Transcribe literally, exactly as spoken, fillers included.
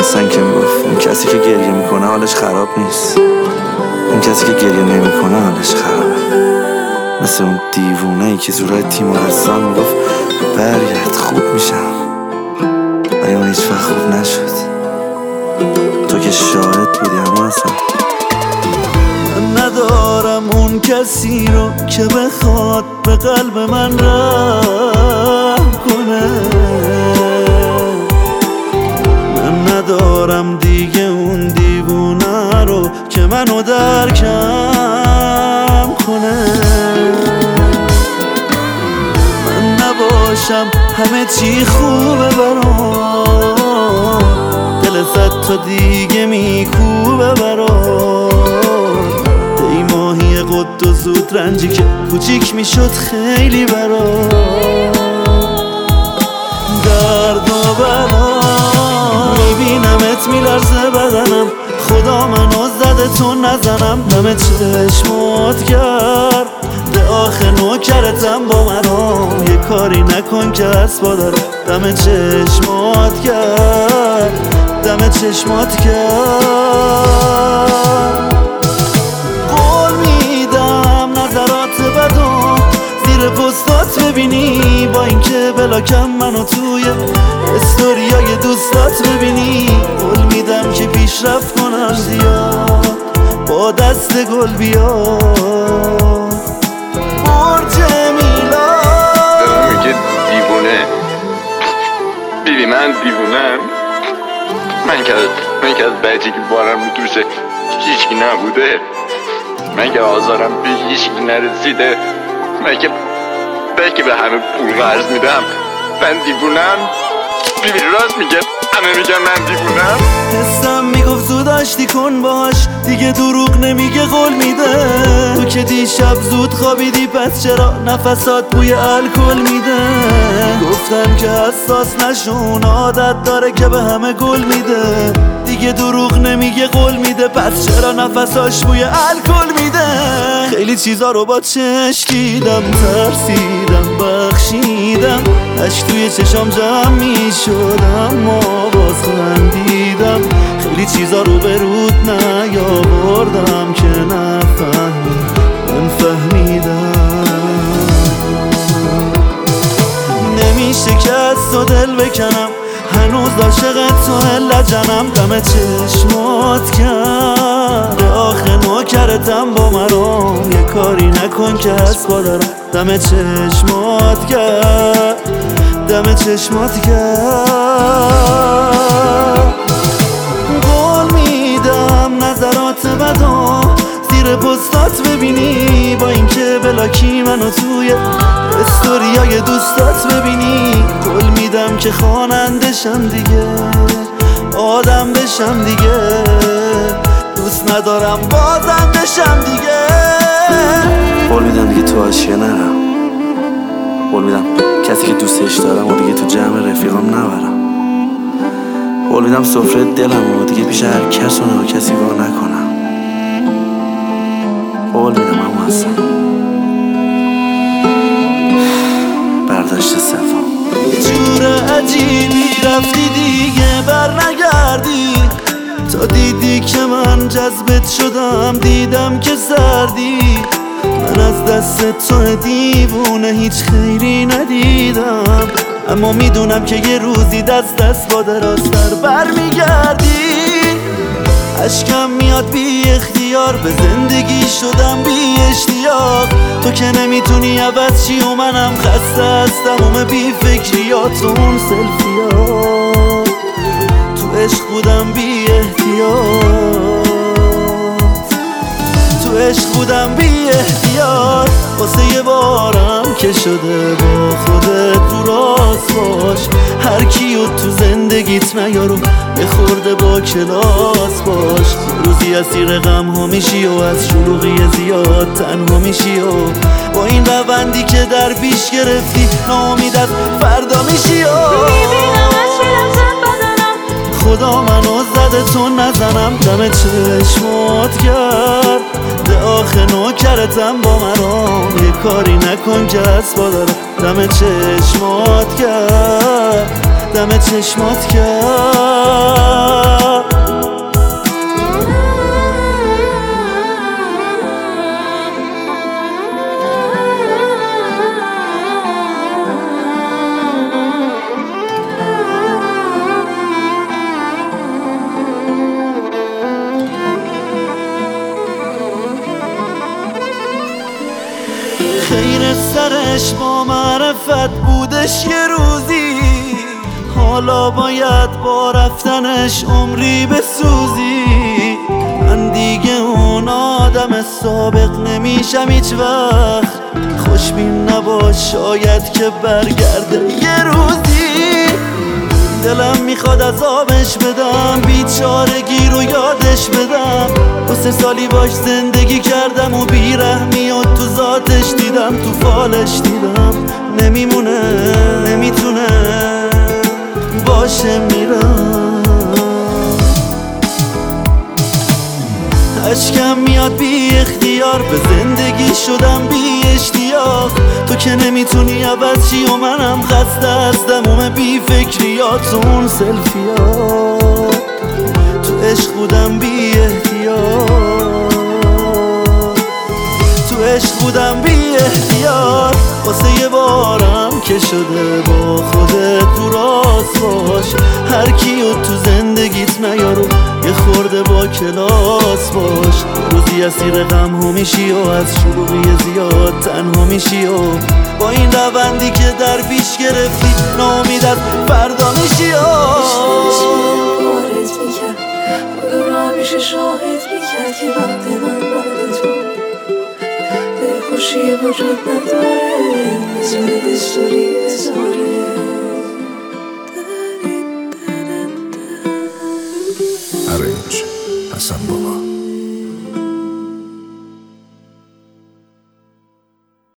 حسن که میگفت اون کسی که گریه میکنه حالش خراب نیست، اون کسی که گریه نمیکنه حالش خرابه. مثل اون دیوونه ای که زورای تیمارستان میگفت برگرد خوب میشم، ولی اون هیچ وقت خوب نشد. تو که شاهد بودی اما اصلا من ندارم اون کسی رو که بخواد به قلب من رحم کنه. من ندارم دیگه اون دیوونه رو که منو درکم کنه. من نباشم همه چی خوبه برام، دل صد تا دیگه میکوبه برام. ای ماهی قد و زود رنجی که کوچیک میشد خیلی برام. درد و بلا میبینمت میلرزه بدنم، خدا منو زده تو نزنم. دم چشمات گرد به آخه نوکرتم با منام، یه کاری نکن که اسبا دارم. دم چشمات گرد دم چشمات گرد. قول میدم نظرات بدو زیر پستات ببینی، با اینکه بلاکم منو توی استوریای دوستات ببینی. قول میدم که پیشرفت کنم زیاد با دست گل بیاد. برج میلاد میگه دیوونه بیبی، من دیوونم. من که من که از بچگی بارم رو دوشه هیچکی نبوده، من که آزارم به هیچکی نرسیده، من که من که به همه پول قرض میدم. من دیوونم بیبی، راست میگه همه میگن من دیوونم. حسم میگفت زود آشتی کن باش، دیگه دروغ نمیگه قول میده. تو که دیشب زود خوابیدی پس چرا نفسات بوی الکل میده. گفتم که حساس نشون عادت داره که به همه گل میده. دیگه دروغ نمیگه قول میده پس چرا نفساش بوی الکل میده. خیلی چیزا رو با چشم دیدم، ترسیدم بخشیدم، اشک توی چشام جمع میشدم ما باز خندیدم. خیلی چیزا رو به رود نیاوردم که نفهمی من فهمیدم. نمیشه که از تو دل بکنم، هنوز عاشقت تو لجنم. دم چشمات کرد آخه نوکرتم با مرام، یه کاری نکن که اسبا دارم. دم چشمات کرد دم چشمات کرد. قول میدم نظرات بدو زیر پستات ببینی، با اینکه بلاکی منو توی استوریای دوستات ببینی. قول میدم که خوانندشم دیگه، آدم بشم دیگه، دوست ندارم بازم بشم دیگه. قول میدم دیگه تو آشیه نرم، قول میدم کسی که دوستش دارم و دیگه تو جمع رفیقام نبرم. قول میدم سفره دلم و دیگه پیش هر کس و نه کسی وا نکنم. قول میدم اما اصلا برداشت سفام. یه جور عجیبی رفتی دیگه بر نگردی، تا دیدی که من جذبت شدم دیدم که سردی. من از دست تو دیوونه هیچ خیری ندیدم، اما میدونم که یه روزی دست دست با دراستر بر میگردی. عشقم میاد بی اختیار، به زندگی شدم بی اشتیاق. تو که نمیتونی عوض چی و منم خسته از تموم بی فکریات. اون سلفیات تو عشق بودم بی احتیاط، تو عشق بودم بی احتیاط. واسه یه بارم که شده با خودت رو راست باش، هر کیو تو زندگیت نیارو یه خورده با کلاس باش. روزی اسیر غم ها میشی و از شلوغی زیاد تنها میشی و با این روندی که در پیش گرفتی ناامید از فردا میشی و خدا منو زده تو نزنم. دم چشمات گرد ده آخه نوکرتم با مرام، یه کاری نکن که اسبا دارم. دم چشمات گرد دم چشمات گرد. رفتنش با معرفت بودش یه روزی، حالا باید با رفتنش عمری بسوزی. من دیگه اون آدم سابق نمیشم هیچ وقت، خوشبین نباش شاید که برگرده یه روزی. دلم میخواد عذابش بدم، بیچارگی رو یادش بدم. دو سه سالی باش زندگی کردم و بیرحمی و تو ذاتش دیدم، تو فالش دیدم. نمیمونه نمیتونه باشه میرم. اشکم میاد بی اختیار، به زندگی شدم بی اشتیاق. تو که نمیتونی عوض چی و منم خسته از دموم بی فکریات و اون سلفیات. تو عشق بودم بی احتیاط، تو عشق بودم بی احتیاط. واسه یه بارم که شده با خودت تو راست باش، هر کیو تو زندگیت نیارو یه خورده با کلاس باش. روزی اسیر غم ها میشی و از شلوغی زیاد تنها میشی و با این روندی که در پیش گرفتی ناامید از فردا میشی. بارت میکرد خدا رو همیشه شاهد میکرد که وقت من بعد تو خوشی وجود نداره، بذاره دستوری بذاره. Arrange Hassan Baba.